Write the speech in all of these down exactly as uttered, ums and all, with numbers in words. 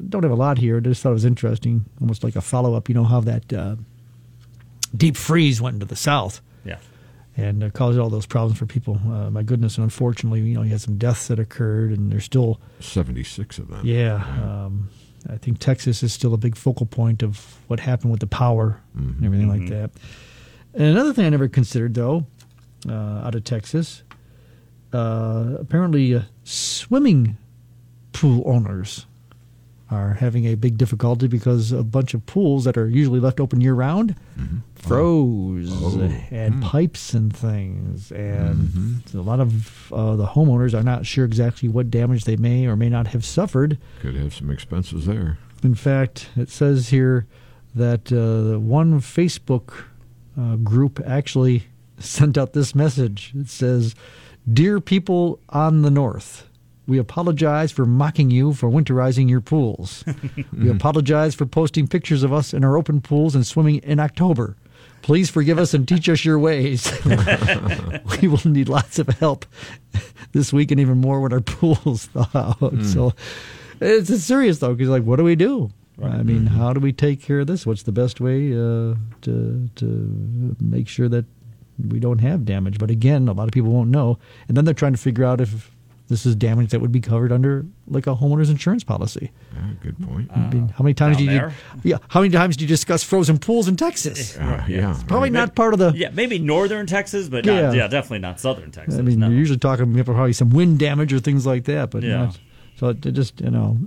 don't have a lot here. I just thought it was interesting, almost like a follow-up. You know how that uh, deep freeze went into the South. Yeah. And uh, caused all those problems for people. Uh, my goodness, and unfortunately, you know, you had some deaths that occurred, and there's still... seventy-six of them. Yeah. yeah. Um, I think Texas is still a big focal point of what happened with the power mm-hmm. and everything mm-hmm. like that. And another thing I never considered, though, uh, out of Texas, uh, apparently uh, swimming pool owners are having a big difficulty because a bunch of pools that are usually left open year-round mm-hmm. froze oh. and mm. pipes and things. And mm-hmm. a lot of uh, the homeowners are not sure exactly what damage they may or may not have suffered. Could have some expenses there. In fact, it says here that uh, one Facebook uh, group actually sent out this message. It says, "Dear people on the north, we apologize for mocking you for winterizing your pools. We apologize for posting pictures of us in our open pools and swimming in October. Please forgive us and teach us your ways. We will need lots of help this week and even more when our pools thaw out." Mm. So it's, it's serious, though, because, like, what do we do? Right. I mean, mm-hmm. how do we take care of this? What's the best way uh, to to make sure that we don't have damage? But again, a lot of people won't know. And then they're trying to figure out if this is damage that would be covered under like a homeowner's insurance policy. Yeah, good point. I mean, how many times do you? There? Yeah, how many times do you discuss frozen pools in Texas? Uh, yeah, it's probably not part of the. Yeah, maybe northern Texas, but yeah, not, yeah definitely not southern Texas. I mean, no. you're usually talking about probably some wind damage or things like that, but yeah. not, so it just you know,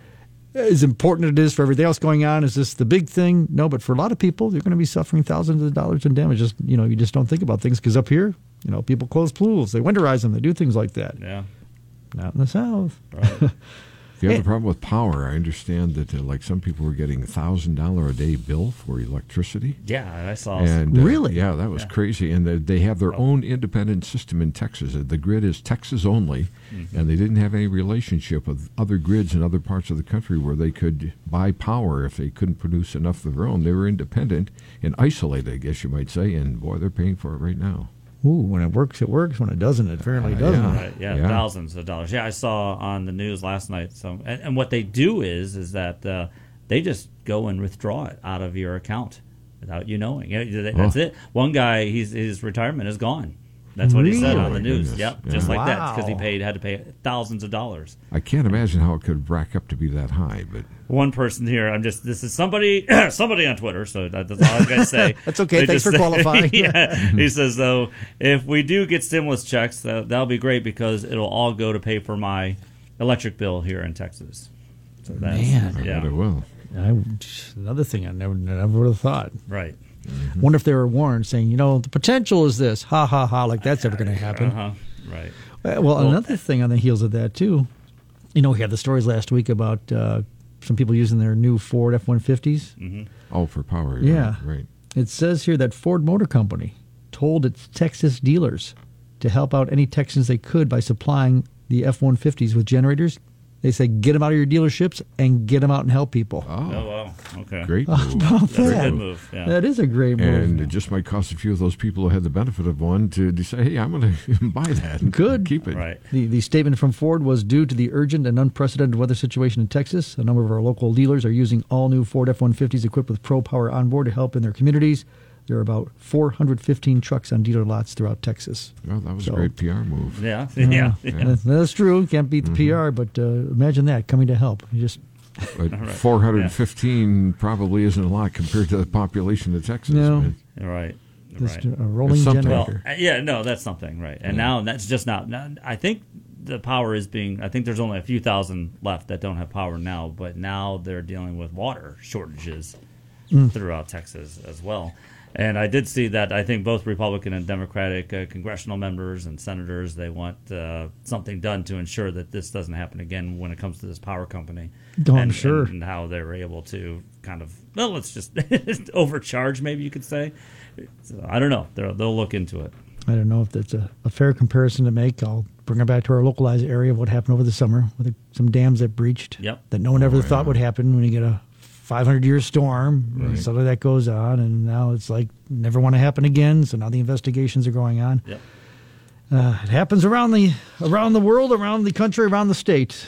as important it is for everything else going on, is this the big thing? No, but for a lot of people, you're going to be suffering thousands of dollars in damage. Just you know, you just don't think about things because up here, you know, people close pools, they winterize them, they do things like that. Yeah. Not in the South. Right. If you have a problem with power, I understand that uh, like some people were getting a one thousand dollars a day bill for electricity. Yeah, I saw. And, uh, really? Yeah, that was yeah. crazy. And they, they have their oh. own independent system in Texas. The grid is Texas only, mm-hmm. and they didn't have any relationship with other grids in other parts of the country where they could buy power if they couldn't produce enough of their own. They were independent and isolated, I guess you might say, and boy, they're paying for it right now. Ooh, when it works, it works. When it doesn't, it apparently uh, doesn't. Yeah. Right, yeah, yeah, thousands of dollars. Yeah, I saw on the news last night. So, and, and what they do is, is that uh, they just go and withdraw it out of your account without you knowing. That's oh. it. One guy, he's, his retirement is gone. That's what really? he said on the Oh, news. goodness. Yep, yeah. just like wow. that, because he paid had to pay thousands of dollars. I can't imagine how it could rack up to be that high, but one person here, I'm just this is somebody somebody on Twitter, so that's all I was gonna say. That's okay. They Thanks for say, qualifying. Yeah, he says though, if we do get stimulus checks, uh, that'll be great because it'll all go to pay for my electric bill here in Texas. So that's, Man, I yeah, bet it will. I, another thing I never, never would have thought. right. Mm-hmm. Wonder if they were warned, saying, you know, the potential is this, ha ha ha, like that's ever going to happen. Uh-huh. Right. Uh, well, well, another thing on the heels of that too, you know, we had the stories last week about uh, some people using their new Ford F one fifties. Mm-hmm. Oh, for power. Yeah, right. It says here that Ford Motor Company told its Texas dealers to help out any Texans they could by supplying the F one fifties with generators. They say, get them out of your dealerships and get them out and help people. Oh, Oh, wow. Okay. great How move. about That's a that? good move. Yeah. That is a great move. And it just might cost a few of those people who had the benefit of one to, to say, hey, I'm going to buy that and Good. keep it. Right. The, the statement from Ford was due to the urgent and unprecedented weather situation in Texas. A number of our local dealers are using all new Ford F one fifties equipped with Pro Power onboard to help in their communities. There are about four hundred fifteen trucks on dealer lots throughout Texas. Well, that was So- a great P R move. Yeah. Yeah. yeah. That- That's true. Can't beat the P R, but uh, imagine that coming to help. You just But Right. four hundred fifteen probably isn't a lot compared to the population of Texas. No. man. Right. just Right. a rolling It's something. generator. Well, uh, yeah, no, that's something, right? And now that's just not, now, I think the power is being. I think there's only a few thousand left that don't have power now, but now they're dealing with water shortages Mm. throughout Texas as well. And I did see that. I think both Republican and Democratic uh, congressional members and senators, they want uh, something done to ensure that this doesn't happen again when it comes to this power company. Oh, I'm and, sure. and, and how they were able to kind of, well, let's just overcharge, maybe you could say. So, I don't know. They'll, they'll look into it. I don't know if that's a, a fair comparison to make. I'll bring it back to our localized area of what happened over the summer with the, some dams that breached Yep. that no one ever Oh, thought yeah. would happen when you get a five hundred year storm. Right. And suddenly that goes on, and now it's like never want to happen again. So now the investigations are going on. Yep. Uh, it happens around the around the world, around the country, around the state.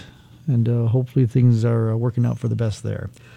and uh, hopefully things are uh, working out for the best there.